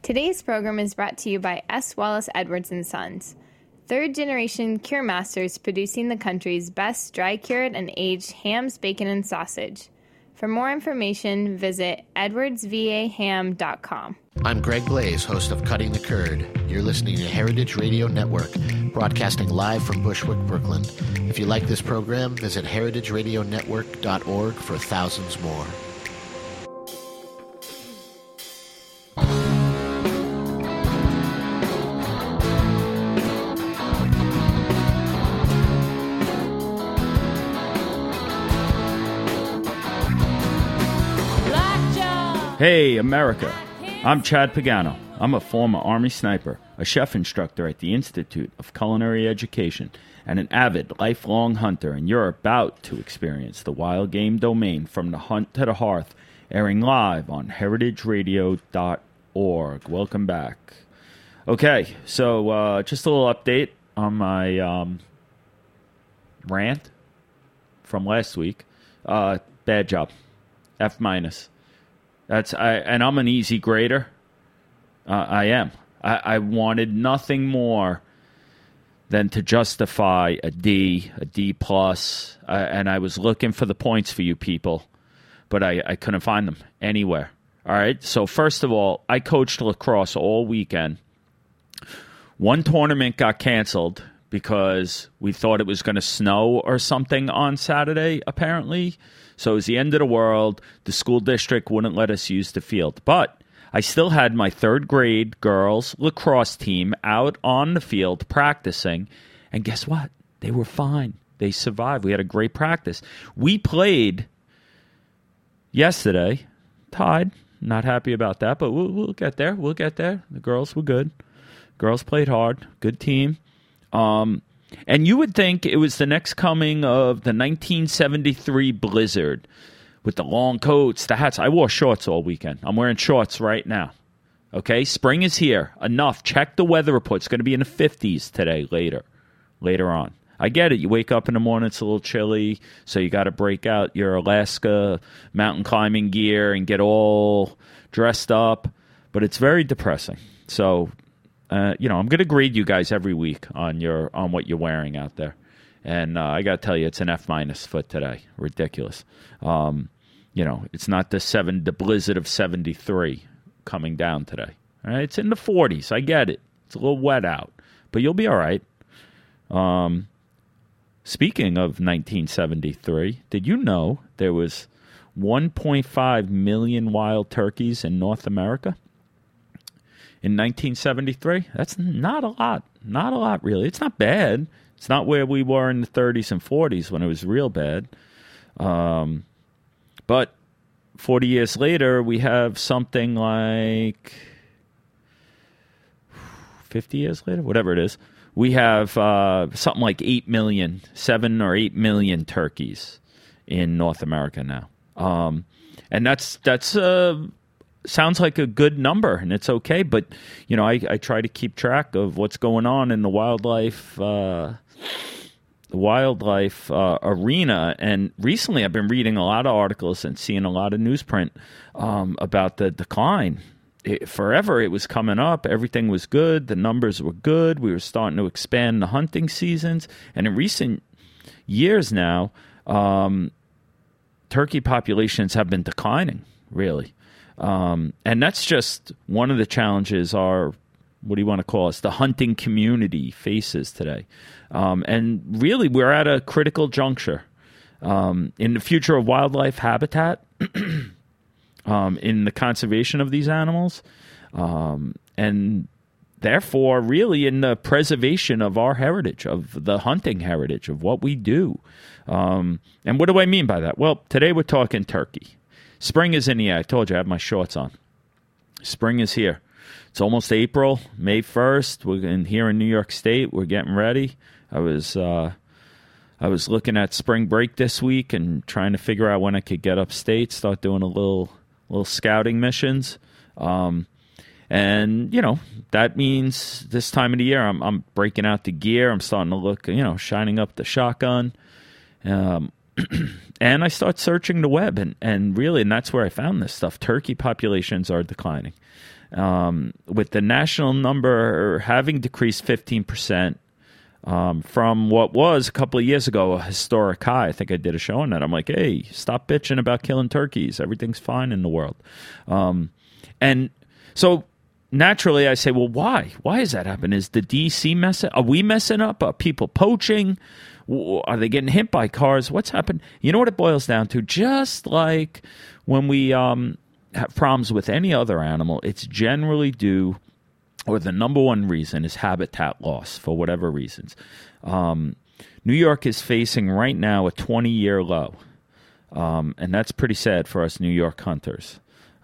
Today's program is brought to you by S. Wallace Edwards & Sons, third-generation cure masters producing the country's best dry-cured and aged hams, bacon, and sausage. For more information, visit edwardsvaham.com. I'm Greg Blaze, host of Cutting the Curd. You're listening to Heritage Radio Network, broadcasting live from Bushwick, Brooklyn. If you like this program, visit heritageradionetwork.org for thousands more. Hey, America. I'm Chad Pagano. I'm a former Army sniper, a chef instructor at the Institute of Culinary Education, and an avid, lifelong hunter, and you're about to experience the wild game domain from the hunt to the hearth, airing live on heritageradio.org. Welcome back. Okay, so just a little update on my rant from last week. Bad job. F-. And I'm an easy grader. I am. I wanted nothing more than to justify a D plus, and I was looking for the points for you people, but I couldn't find them anywhere. All right. So first of all, I coached lacrosse all weekend. One tournament got canceled because we thought it was going to snow or something on Saturday, apparently. So it was the end of the world. The school district wouldn't let us use the field. But I still had my third grade girls lacrosse team out on the field practicing. And guess what? They were fine. They survived. We had a great practice. We played yesterday. Tied. Not happy about that, but we'll get there. We'll get there. The girls were good. Girls played hard. Good team. And you would think it was the next coming of the 1973 blizzard with the long coats, the hats. I wore shorts all weekend. I'm wearing shorts right now. Okay, spring is here. Enough. Check the weather report. It's going to be in the 50s today, later on. I get it. You wake up in the morning, it's a little chilly, so you got to break out your Alaska mountain climbing gear and get all dressed up. But it's very depressing. So I'm going to grade you guys every week on what you're wearing out there, and I got to tell you, it's an F- for today. Ridiculous. It's not the blizzard of 73 coming down today. All right, it's in the 40s. I get it. It's a little wet out, but you'll be all right. Speaking of 1973, did you know there was 1.5 million wild turkeys in North America? In 1973, that's not a lot. Not a lot, really. It's not bad. It's not where we were in the 30s and 40s when it was real bad. But 40 years later, we have something like 50 years later, whatever it is. We have something like 7 or 8 million turkeys in North America now. And that's sounds like a good number, and it's okay. But, I try to keep track of what's going on in the wildlife arena. And recently I've been reading a lot of articles and seeing a lot of newsprint about the decline. Forever it was coming up. Everything was good. The numbers were good. We were starting to expand the hunting seasons. And in recent years now, turkey populations have been declining, really. And that's just one of the challenges what do you want to call us? The hunting community faces today. And really, we're at a critical juncture in the future of wildlife habitat, in the conservation of these animals, and therefore, really, in the preservation of our heritage, of the hunting heritage, of what we do. And what do I mean by that? Well, today we're talking turkey. Spring is in the air. I told you I have my shorts on. Spring is here. It's almost April, May 1st. We're here in New York State. We're getting ready. I was looking at spring break this week and trying to figure out when I could get upstate, start doing a little scouting missions. And that means this time of the year I'm breaking out the gear. I'm starting to look, shining up the shotgun. And I start searching the web, and that's where I found this stuff. Turkey populations are declining. with the national number having decreased 15%. From what was a couple of years ago a historic high. I think I did a show on that. I'm like, hey, stop bitching about killing turkeys. Everything's fine in the world. And so naturally I say, well, why? Why is that happening? Is the DC messing? Are we messing up? Are people poaching? Are they getting hit by cars? What's happened? You know what it boils down to? Just like when we have problems with any other animal, it's generally due, or the number one reason is habitat loss for whatever reasons. New York is facing right now a 20-year low, and that's pretty sad for us New York hunters.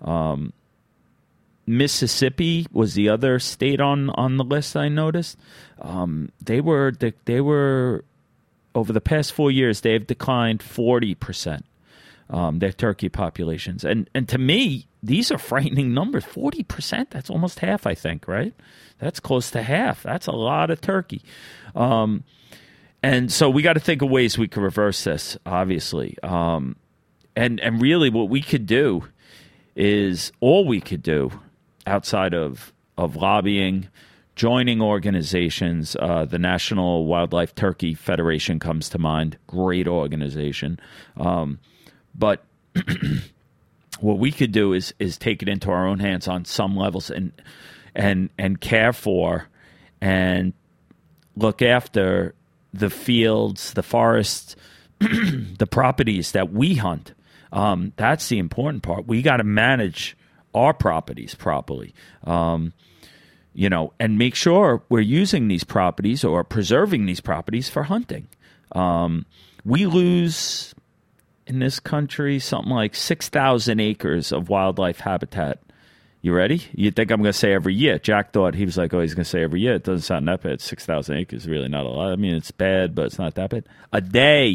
Mississippi was the other state on the list I noticed. They were over the past 4 years, they've declined 40%. Their turkey populations. And to me, these are frightening numbers. 40%, that's almost half, I think, right? That's close to half. That's a lot of turkey. And so we got to think of ways we can reverse this, obviously. And really what we could do is, all we could do outside of lobbying, joining organizations, the National Wildlife Turkey Federation comes to mind, great organization. But what we could do is take it into our own hands on some levels and care for and look after the fields, the forests, the properties that we hunt. That's the important part. We got to manage our properties properly, and make sure we're using these properties or preserving these properties for hunting. We lose in this country something like 6,000 acres of wildlife habitat. You ready? You think I'm going to say every year? Jack thought, he was like, oh, he's going to say every year. It doesn't sound that bad. 6,000 acres is really not a lot. I mean, it's bad, but it's not that bad. A day.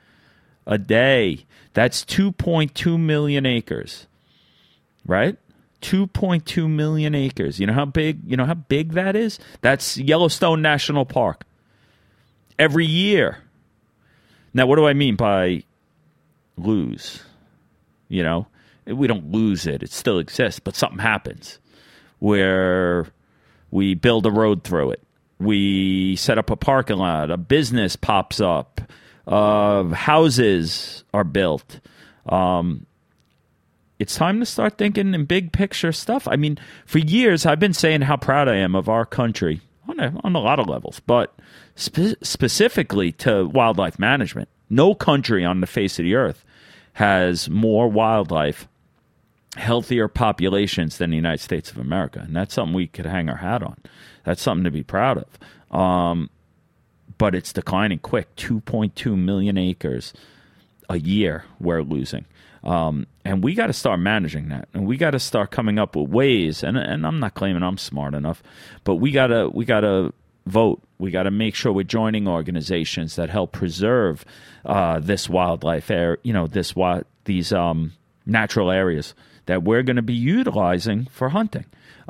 That's 2.2 million acres, right? 2.2 million acres. You know how big that is? That's Yellowstone National Park. Every year. Now, what do I mean by lose? We don't lose it. It still exists, but something happens where we build a road through it. We set up a parking lot. A business pops up. Houses are built. It's time to start thinking in big picture stuff. I mean, for years, I've been saying how proud I am of our country on a lot of levels, but specifically to wildlife management. No country on the face of the earth has more wildlife, healthier populations than the United States of America. And that's something we could hang our hat on. That's something to be proud of. But it's declining quick. 2.2 million acres a year we're losing. And we got to start managing that. And we got to start coming up with ways. And I'm not claiming I'm smart enough, but we got to vote. We got to make sure we're joining organizations that help preserve this wildlife area, these natural areas that we're going to be utilizing for hunting.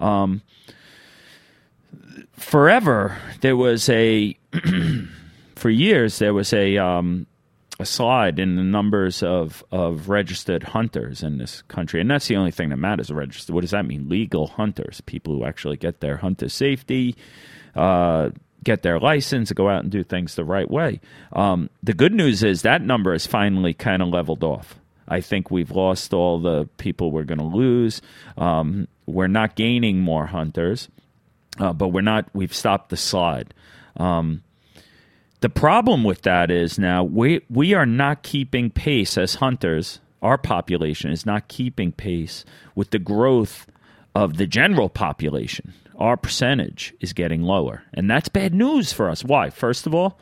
Forever, there was for years, there was a slide in the numbers of registered hunters in this country. And that's the only thing that matters, registered. What does that mean? Legal hunters, people who actually get their hunter safety, get their license, go out and do things the right way. The good news is that number is finally kind of leveled off. I think we've lost all the people we're going to lose. We're not gaining more hunters, but we've stopped the slide. The problem with that is now we are not keeping pace as hunters. Our population is not keeping pace with the growth of the general population. Our percentage is getting lower, and that's bad news for us. Why? First of all,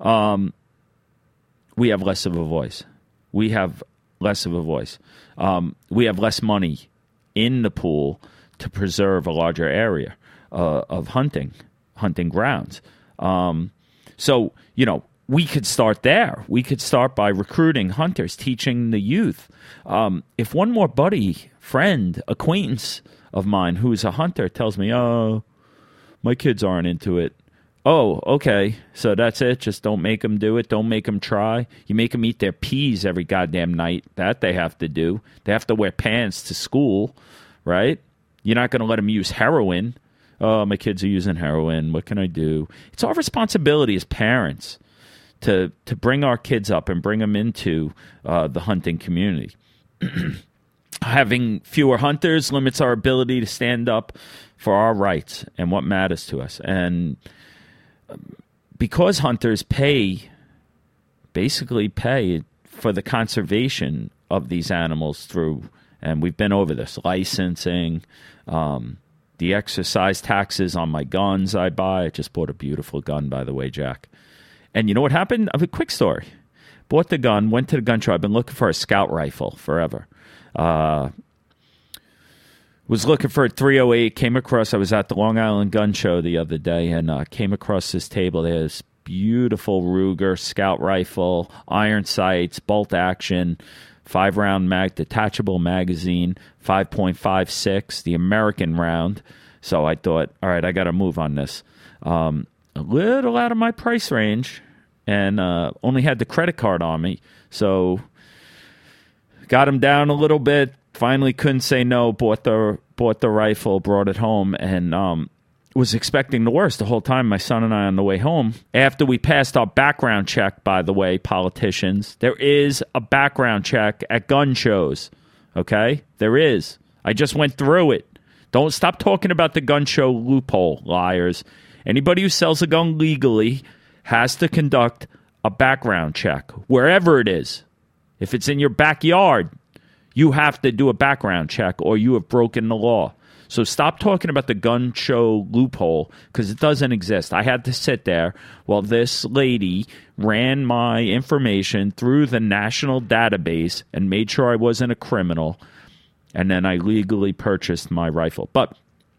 we have less of a voice. We have less money in the pool to preserve a larger area of hunting grounds. So, we could start there. We could start by recruiting hunters, teaching the youth. If one more buddy, friend, acquaintance of mine who's a hunter tells me, oh, my kids aren't into it. Oh, okay. So that's it. Just don't make them do it. Don't make them try. You make them eat their peas every goddamn night. That they have to do. They have to wear pants to school, right? You're not going to let them use heroin. Oh, my kids are using heroin. What can I do? It's our responsibility as parents to bring our kids up and bring them into the hunting community. Having fewer hunters limits our ability to stand up for our rights and what matters to us. And because hunters basically pay for the conservation of these animals through, and we've been over this, licensing, the exercise taxes on my guns I buy. I just bought a beautiful gun, by the way, Jack. And you know what happened? I have a quick story. Bought the gun, went to the gun show. I've been looking for a scout rifle forever. Was looking for a 308, came across, I was at the Long Island Gun Show the other day, and came across this table. There's beautiful Ruger scout rifle, iron sights, bolt action, 5-round detachable magazine, 5.56, the American round. So I thought, all right, I got to move on this. A little out of my price range, and only had the credit card on me. So got him down a little bit. Finally couldn't say no, bought the rifle, brought it home, and was expecting the worst the whole time. My son and I on the way home, after we passed our background check, by the way, politicians, there is a background check at gun shows, okay? There is. I just went through it. Don't stop talking about the gun show loophole, liars. Anybody who sells a gun legally has to conduct a background check, wherever it is. If it's in your backyard, you have to do a background check or you have broken the law. So stop talking about the gun show loophole because it doesn't exist. I had to sit there while this lady ran my information through the national database and made sure I wasn't a criminal. And then I legally purchased my rifle. But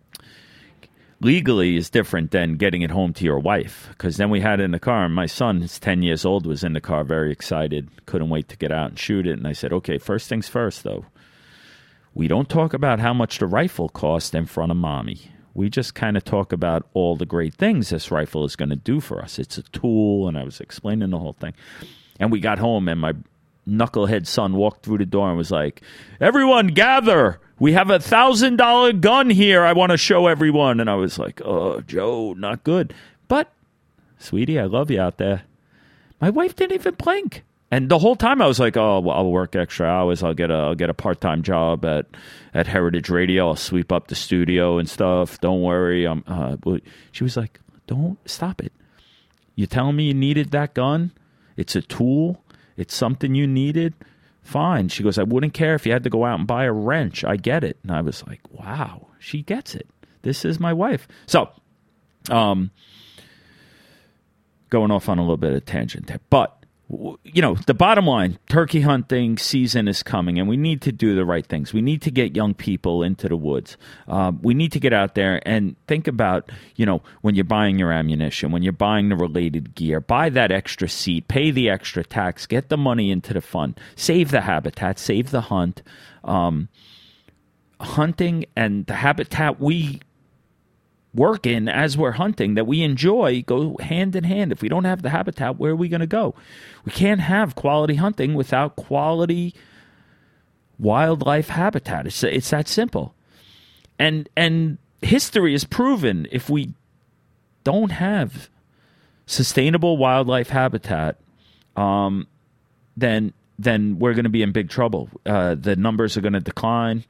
legally is different than getting it home to your wife, because then we had it in the car, and my son, who's 10 years old, was in the car very excited, couldn't wait to get out and shoot it. And I said, okay, first things first, though. We don't talk about how much the rifle cost in front of mommy. We just kind of talk about all the great things this rifle is going to do for us. It's a tool, and I was explaining the whole thing. And we got home, and my knucklehead son walked through the door and was like, everyone gather. We have $1,000 gun here I want to show everyone. And I was like, oh, Joe, not good. But, sweetie, I love you out there. My wife didn't even blink. And the whole time I was like, oh, well, I'll work extra hours. I'll get a part-time job at Heritage Radio. I'll sweep up the studio and stuff. Don't worry. She was like, don't stop it. You telling me you needed that gun? It's a tool. It's something you needed. Fine. She goes, I wouldn't care if you had to go out and buy a wrench. I get it. And I was like, wow, she gets it. This is my wife. So, going off on a little bit of a tangent there. But, you know, the bottom line, turkey hunting season is coming, and we need to do the right things. We need to get young people into the woods. We need to get out there and think about, you know, when you're buying your ammunition, when you're buying the related gear, buy that extra seat, pay the extra tax, get the money into the fund, save the habitat, save the hunt. Hunting and the habitat we work in as we're hunting that we enjoy go hand in hand. If we don't have the habitat, where are we going to go? We can't have quality hunting without quality wildlife habitat. It's that simple. And history has proven if we don't have sustainable wildlife habitat, then we're going to be in big trouble. The numbers are going to decline.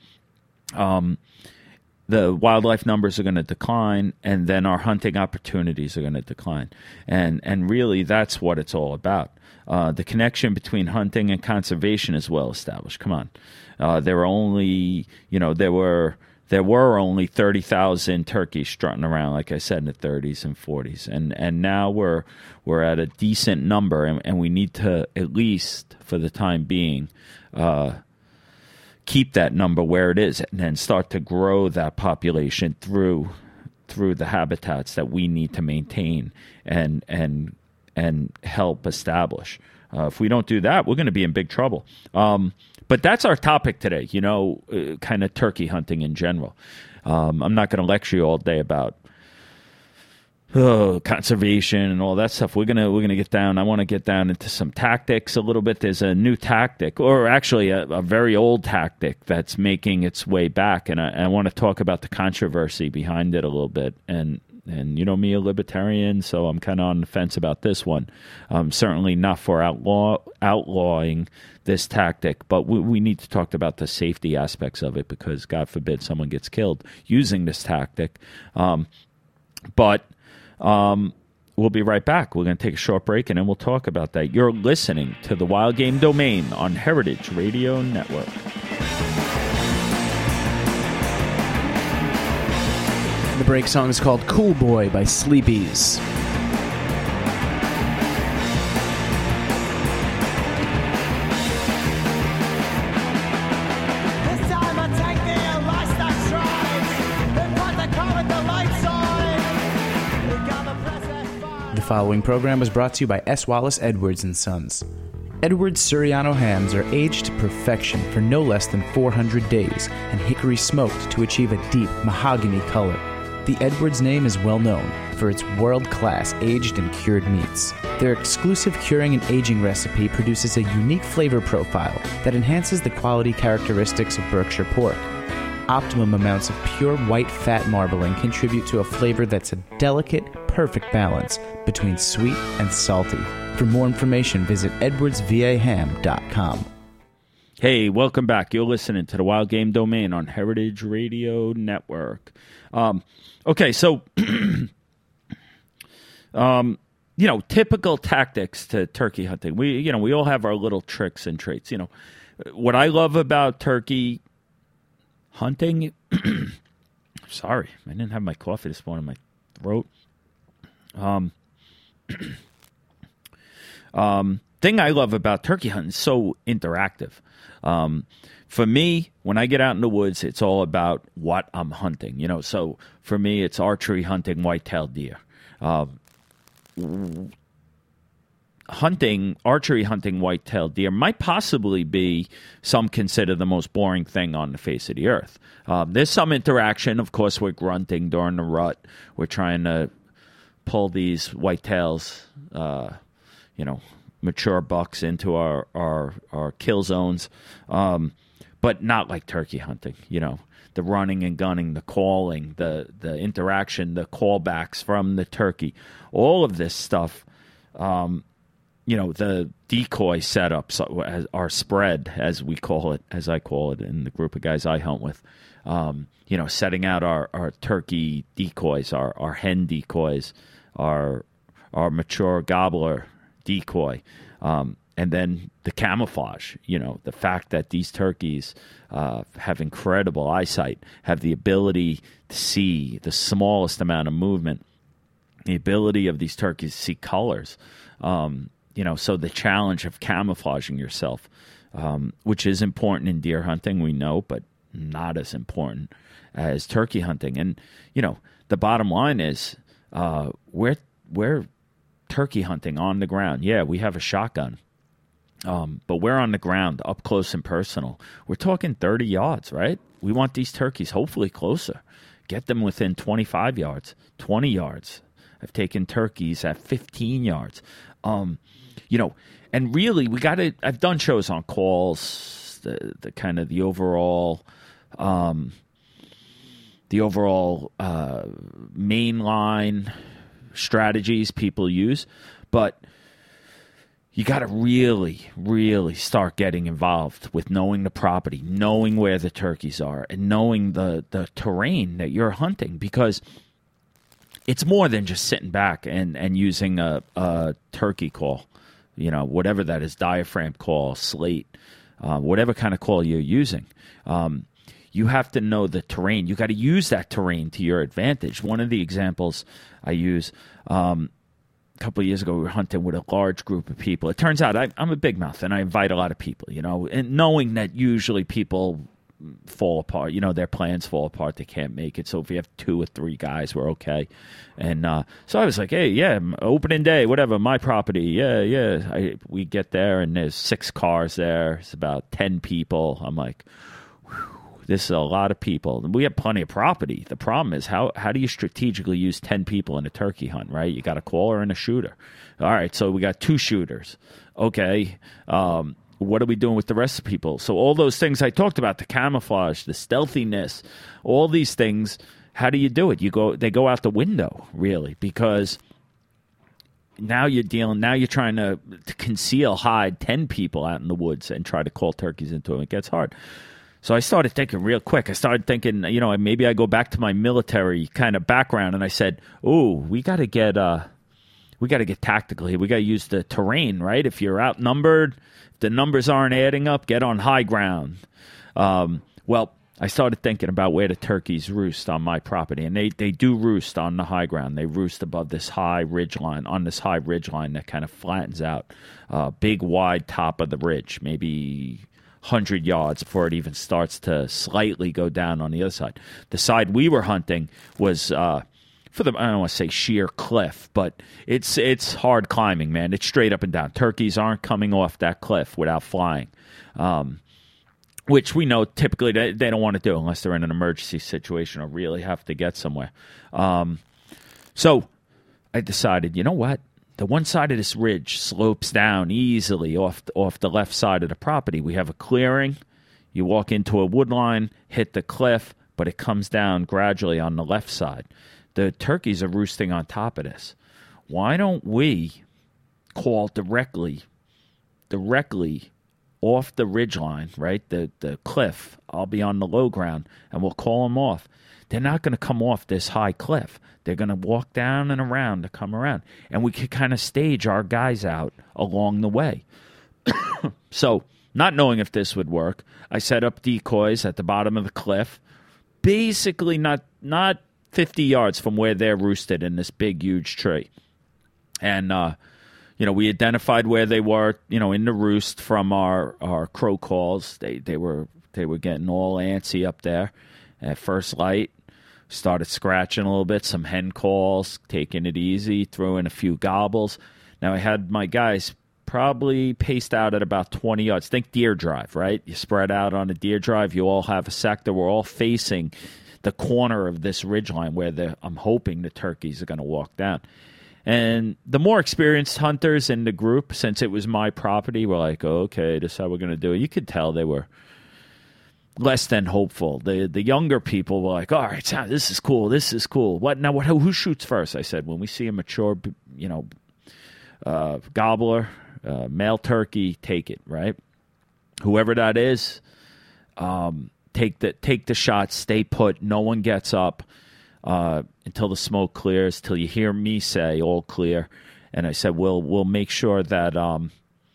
The wildlife numbers are going to decline, and then our hunting opportunities are going to decline. And really, that's what it's all about. The connection between hunting and conservation is well established. Come on. There were only, there were only 30,000 turkeys strutting around, like I said, in the 30s and 40s. And now we're at a decent number, and we need to, at least for the time being, keep that number where it is and then start to grow that population through the habitats that we need to maintain and help establish. If we don't do that, we're going to be in big trouble. But that's our topic today, kind of turkey hunting in general. I'm not going to lecture you all day about conservation and all that stuff. We're gonna get down. I want to get down into some tactics a little bit. There's a new tactic, or actually a very old tactic that's making its way back, and I want to talk about the controversy behind it a little bit. And you know me, a libertarian, so I'm kind of on the fence about this one. Certainly not for outlawing this tactic, but we need to talk about the safety aspects of it, because God forbid someone gets killed using this tactic. But we'll be right back. We're going to take a short break, and then we'll talk about that. You're listening to the Wild Game Domain on Heritage Radio Network. The break song is called Cool Boy by Sleepies. The following program was brought to you by S. Wallace Edwards & Sons. Edwards Suriano hams are aged to perfection for no less than 400 days and hickory smoked to achieve a deep mahogany color. The Edwards name is well known for its world-class aged and cured meats. Their exclusive curing and aging recipe produces a unique flavor profile that enhances the quality characteristics of Berkshire pork. Optimum amounts of pure white fat marbling contribute to a flavor that's a delicate, perfect balance between sweet and salty. For more information, visit edwardsvaham.com. Hey, welcome back. You're listening to the Wild Game Domain on Heritage Radio Network. Okay, so, typical tactics to turkey hunting. We all have our little tricks and traits. What I love about turkey hunting, sorry, I didn't have my coffee this morning in my throat. Thing I love about turkey hunting is so interactive. For me, when I get out in the woods, it's all about what I'm hunting. So for me, it's archery hunting white-tailed deer. Archery hunting white-tailed deer might possibly be, some consider, the most boring thing on the face of the earth. There's some interaction. Of course, we're grunting during the rut. We're trying to pull these whitetails, mature bucks into our kill zones, but not like turkey hunting. The running and gunning, the calling, the interaction, the callbacks from the turkey, all of this stuff. The decoy setups are spread, as we call it, as I call it in the group of guys I hunt with. Setting out our turkey decoys, our hen decoys, our mature gobbler decoy, and then the camouflage. The fact that these turkeys have incredible eyesight, have the ability to see the smallest amount of movement, the ability of these turkeys to see colors. So the challenge of camouflaging yourself, which is important in deer hunting, we know, but not as important as turkey hunting. And, the bottom line is we're turkey hunting on the ground. Yeah, we have a shotgun, but we're on the ground, up close and personal. We're talking 30 yards, right? We want these turkeys hopefully closer. Get them within 25 yards, 20 yards. I've taken turkeys at 15 yards. And really, I've done shows on calls, the kind of the overall mainline strategies people use, but you got to really, really start getting involved with knowing the property, knowing where the turkeys are, and knowing the terrain that you're hunting, because it's more than just sitting back and using a turkey call, whatever that is, diaphragm call, slate, whatever kind of call you're using. You have to know the terrain. You got to use that terrain to your advantage. One of the examples I use, a couple of years ago, we were hunting with a large group of people. It turns out I'm a big mouth, and I invite a lot of people, and knowing that usually people fall apart, their plans fall apart, they can't make it. So if we have 2 or 3 guys, we're okay. And so I was like, hey, yeah, opening day, whatever, my property, yeah. We get there, and there's 6 cars there. It's about 10 people. I'm like, This is a lot of people. We have plenty of property. The problem is how do you strategically use 10 people in a turkey hunt, right? You got a caller and a shooter. All right, so we got 2 shooters. Okay, what are we doing with the rest of the people? So all those things I talked about, the camouflage, the stealthiness, all these things, how do you do it? They go out the window, really, because now you're trying to conceal, hide 10 people out in the woods and try to call turkeys into them. It gets hard. So I started thinking real quick. I started thinking, maybe I go back to my military kind of background, and I said, we got to get tactical here. We got to use the terrain, right? If you're outnumbered, if the numbers aren't adding up, get on high ground. Well, I started thinking about where the turkeys roost on my property, and they do roost on the high ground. They roost above this high ridge line, on this high ridge line that kind of flattens out, big, wide top of the ridge, maybe 100 yards before it even starts to slightly go down on the other side. The side we were hunting was I don't want to say sheer cliff, but it's hard climbing, man. It's straight up and down. Turkeys aren't coming off that cliff without flying, which we know typically they don't want to do unless they're in an emergency situation or really have to get somewhere. So I decided, you know what? The one side of this ridge slopes down easily off the left side of the property. We have a clearing. You walk into a wood line, hit the cliff, but it comes down gradually on the left side. The turkeys are roosting on top of this. Why don't we call directly off the ridge line, right? The cliff. I'll be on the low ground, and we'll call them off. They're not going to come off this high cliff. They're going to walk down and around to come around. And we could kind of stage our guys out along the way. So, not knowing if this would work, I set up decoys at the bottom of the cliff, basically not 50 yards from where they're roosted in this big, huge tree. And, we identified where they were, in the roost from our crow calls. They were getting all antsy up there at first light. Started scratching a little bit, some hen calls, taking it easy, threw in a few gobbles. Now I had my guys probably paced out at about 20 yards. Think deer drive, right? You spread out on a deer drive. You all have a sector. We're all facing the corner of this ridgeline where I'm hoping the turkeys are going to walk down. And the more experienced hunters in the group, since it was my property, were like, okay, this is how we're going to do it. You could tell they were less than hopeful. The younger people were like, all right, this is cool. This is cool. Who shoots first? I said, when we see a mature, gobbler, male turkey, take it, right? Whoever that is, take the shot, stay put. No one gets up until the smoke clears, till you hear me say all clear. And I said, we'll make sure that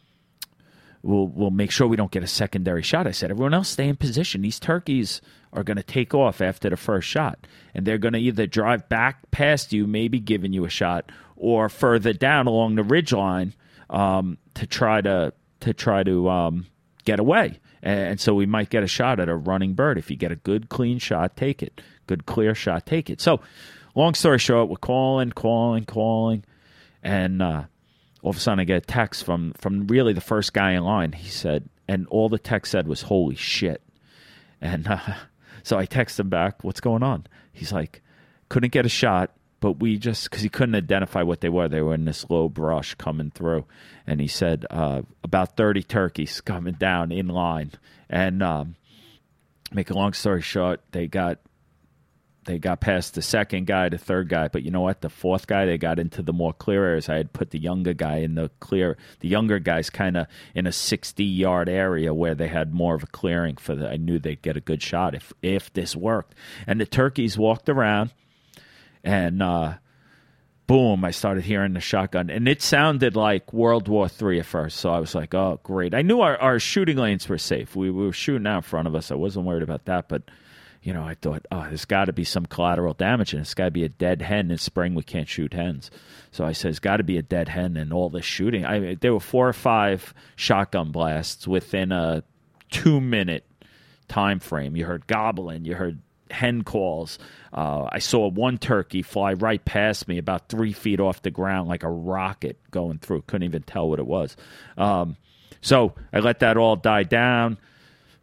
we'll make sure we don't get a secondary shot. I said, everyone else stay in position. These turkeys are going to take off after the first shot, and they're going to either drive back past you, maybe giving you a shot, or further down along the ridgeline to try to get away. And so we might get a shot at a running bird. If you get a good, clean shot, take it. Good, clear shot, take it. So long story short, we're calling, and all of a sudden I get a text from really the first guy in line. He said, and all the text said was, holy shit. And so I text him back, what's going on? He's like, couldn't get a shot, but because he couldn't identify what they were. They were in this low brush coming through. And he said, about 30 turkeys coming down in line. And make a long story short, they got past the second guy, the third guy, but you know what? The fourth guy, they got into the more clear areas. I had put the younger guy in the clear. The younger guy's kind of in a 60-yard area where they had more of a clearing I knew they'd get a good shot if this worked. And the turkeys walked around, and boom, I started hearing the shotgun. And it sounded like World War III at first, so I was like, oh, great. I knew our shooting lanes were safe. We were shooting out in front of us. I wasn't worried about that, but I thought, there's got to be some collateral damage, and it's got to be a dead hen. In spring, we can't shoot hens. So I said, it's got to be a dead hen and all this shooting. There were 4 or 5 shotgun blasts within a 2-minute time frame. You heard gobbling. You heard hen calls. I saw one turkey fly right past me about 3 feet off the ground like a rocket going through. Couldn't even tell what it was. So I let that all die down.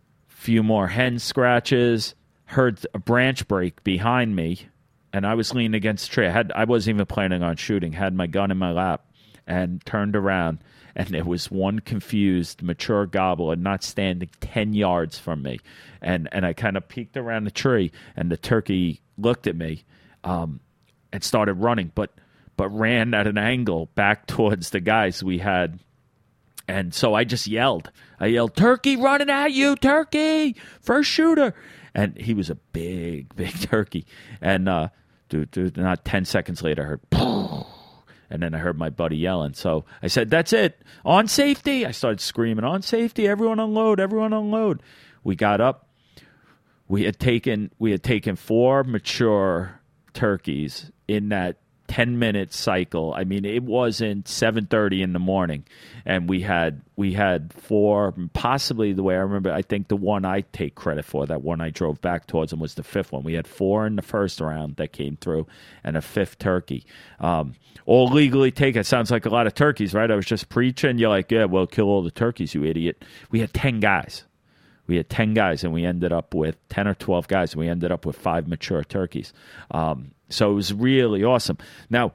few more hen scratches, heard a branch break behind me, and I was leaning against a tree. I wasn't even planning on shooting, had my gun in my lap, and turned around, and there was one confused, mature gobbler not standing 10 yards from me. And I kind of peeked around the tree, and the turkey looked at me and started running, but ran at an angle back towards the guys we had. And so I just yelled. I yelled, "Turkey running at you, turkey! First shooter!" And he was a big, big turkey. And not 10 seconds later, I heard, "Pooh!" And then I heard my buddy yelling. So I said, "That's it. On safety." I started screaming, "On safety, everyone unload, everyone unload." We got up. We had taken 4 mature turkeys in that 10-minute cycle. I mean, it wasn't 7:30 in the morning, and we had 4, possibly the way I remember. I think the one I take credit for, that one I drove back towards him, was the 5th one. We had 4 in the first round that came through, and a 5th turkey. All legally taken. It sounds like a lot of turkeys, right? I was just preaching. You're like, "Yeah, well, kill all the turkeys, you idiot." We had 10 guys. We had 10 guys, and we ended up with 10 or 12 guys, and we ended up with 5 mature turkeys. So it was really awesome. Now,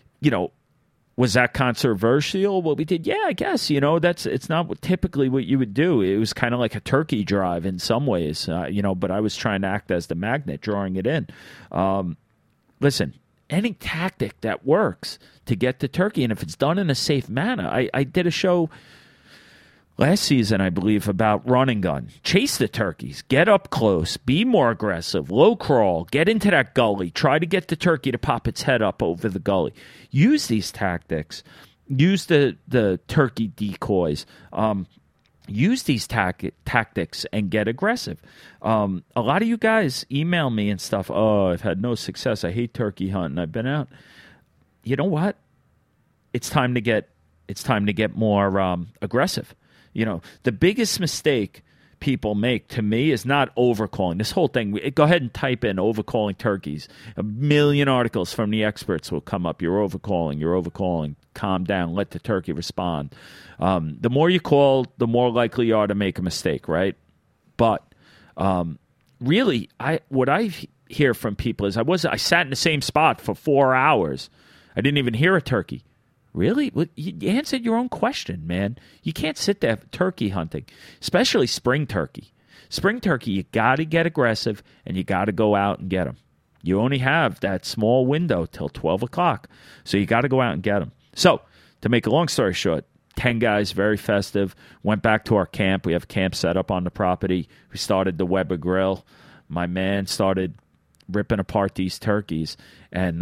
was that controversial, what we did? Yeah, I guess. It's not typically what you would do. It was kind of like a turkey drive in some ways, but I was trying to act as the magnet, drawing it in. Listen, any tactic that works to get the turkey, and if it's done in a safe manner. I did a show last season, I believe, about run and gun. Chase the turkeys. Get up close. Be more aggressive. Low crawl. Get into that gully. Try to get the turkey to pop its head up over the gully. Use these tactics. Use the turkey decoys. Use these tactics and get aggressive. A lot of you guys email me and stuff. "Oh, I've had no success. I hate turkey hunting. I've been out." You know what? It's time to get more aggressive. The biggest mistake people make, to me, is not overcalling. This whole thing, go ahead and type in overcalling turkeys. 1 million articles from the experts will come up. You're overcalling. Calm down. Let the turkey respond. The more you call, the more likely you are to make a mistake, right? But really, what I hear from people is I sat in the same spot for 4 hours. I didn't even hear a turkey. Really? Well, you answered your own question, man. You can't sit there turkey hunting, especially spring turkey. Spring turkey, you got to get aggressive, and you got to go out and get them. You only have that small window till 12 o'clock, so you got to go out and get them. So, to make a long story short, 10 guys, very festive, went back to our camp. We have camp set up on the property. We started the Weber Grill. My man started ripping apart these turkeys, and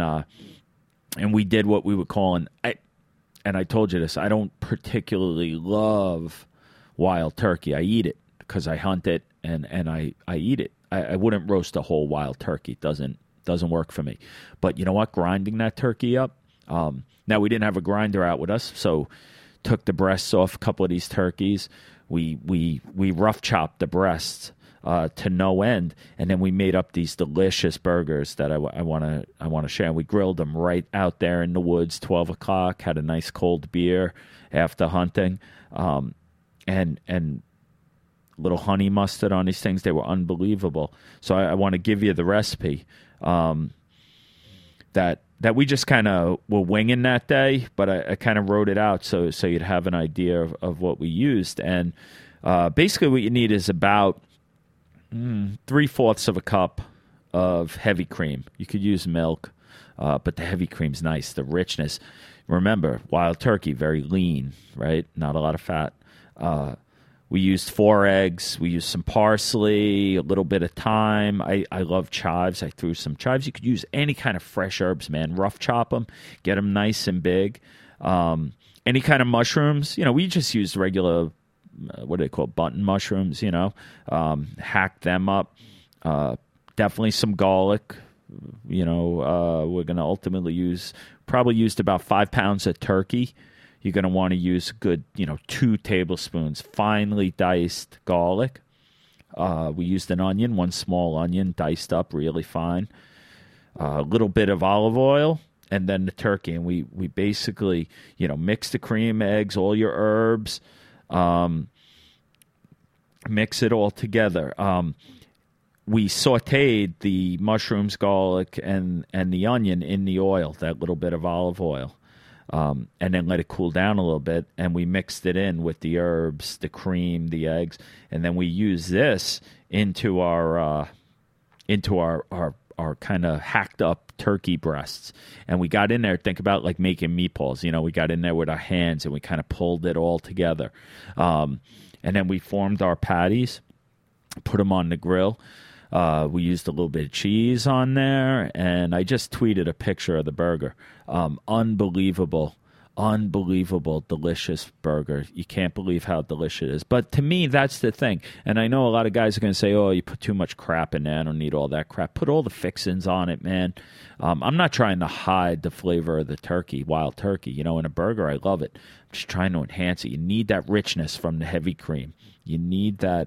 we did what we were calling... And I told you this, I don't particularly love wild turkey. I eat it because I hunt it and I eat it. I wouldn't roast a whole wild turkey. It doesn't work for me. But you know what? Grinding that turkey up. Now, we didn't have a grinder out with us, so took the breasts off a couple of these turkeys. We rough chopped the breasts to no end, and then we made up these delicious burgers that I want to share. We grilled them right out there in the woods, 12 o'clock, had a nice cold beer after hunting, and little honey mustard on these things. They were unbelievable. So I want to give you the recipe that we just kind of were winging that day, but I kind of wrote it out so you'd have an idea of what we used. And basically what you need is about 3/4 of a cup of heavy cream. You could use milk, but the heavy cream's nice. The richness. Remember, wild turkey, very lean, right? Not a lot of fat. We used 4 eggs. We used some parsley, a little bit of thyme. I love chives. I threw some chives. You could use any kind of fresh herbs, man. Rough chop them, get them nice and big. Any kind of mushrooms. We just used regular... what do they call button mushrooms, hack them up. Definitely some garlic. We're going to ultimately probably used about 5 pounds of turkey. You're going to want to use a good, 2 tablespoons finely diced garlic. We used an onion, 1 small onion, diced up really fine. A little bit of olive oil, and then the turkey. And we basically, mix the cream, eggs, all your herbs. mix it all together. We sauteed the mushrooms, garlic, and the onion in the oil, that little bit of olive oil, and then let it cool down a little bit. And we mixed it in with the herbs, the cream, the eggs, and then we used this into our kind of hacked up turkey breasts. And we got in there, think about like making meatballs. We got in there with our hands and we kind of pulled it all together. And then we formed our patties, put them on the grill. We used a little bit of cheese on there, and I just tweeted a picture of the burger. Unbelievable, delicious burger. You can't believe how delicious it is. But to me, that's the thing. And I know a lot of guys are going to say, oh, you put too much crap in there. I don't need all that crap. Put all the fixings on it, man. I'm not trying to hide the flavor of the turkey, wild turkey. In a burger, I love it. I'm just trying to enhance it. You need that richness from the heavy cream. You need that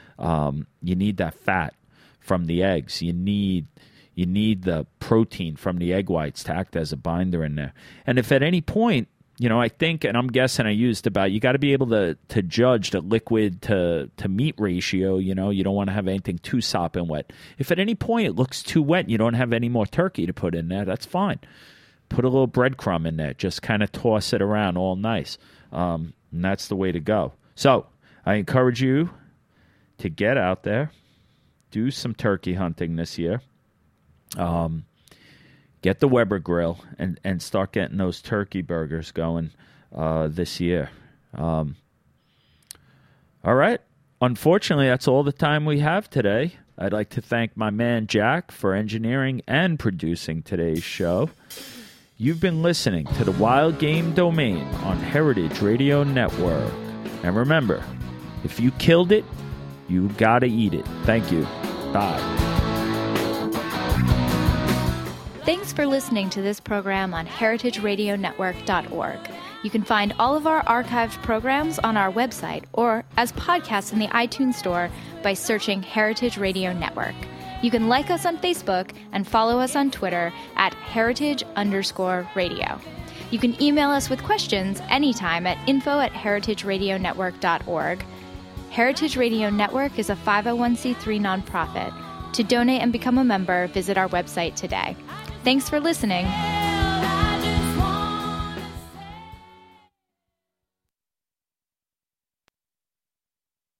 fat from the eggs. You need the protein from the egg whites to act as a binder in there. And if at any point, I think, and I'm guessing I used about, you got to be able to judge the liquid to meat ratio. You don't want to have anything too sopping wet. If at any point it looks too wet and you don't have any more turkey to put in there, that's fine. Put a little breadcrumb in there. Just kind of toss it around all nice. And that's the way to go. So I encourage you to get out there, do some turkey hunting this year. Get the Weber grill and start getting those turkey burgers going this year. All right. Unfortunately, that's all the time we have today. I'd like to thank my man Jack for engineering and producing today's show. You've been listening to the Wild Game Domain on Heritage Radio Network. And remember, if you killed it, you gotta eat it. Thank you. Bye. Thanks for listening to this program on heritageradionetwork.org. You can find all of our archived programs on our website or as podcasts in the iTunes Store by searching Heritage Radio Network. You can like us on Facebook and follow us on Twitter at @heritage_radio. You can email us with questions anytime at info@heritageradionetwork.org. Heritage Radio Network is a 501c3 nonprofit. To donate and become a member, visit our website today. Thanks for listening.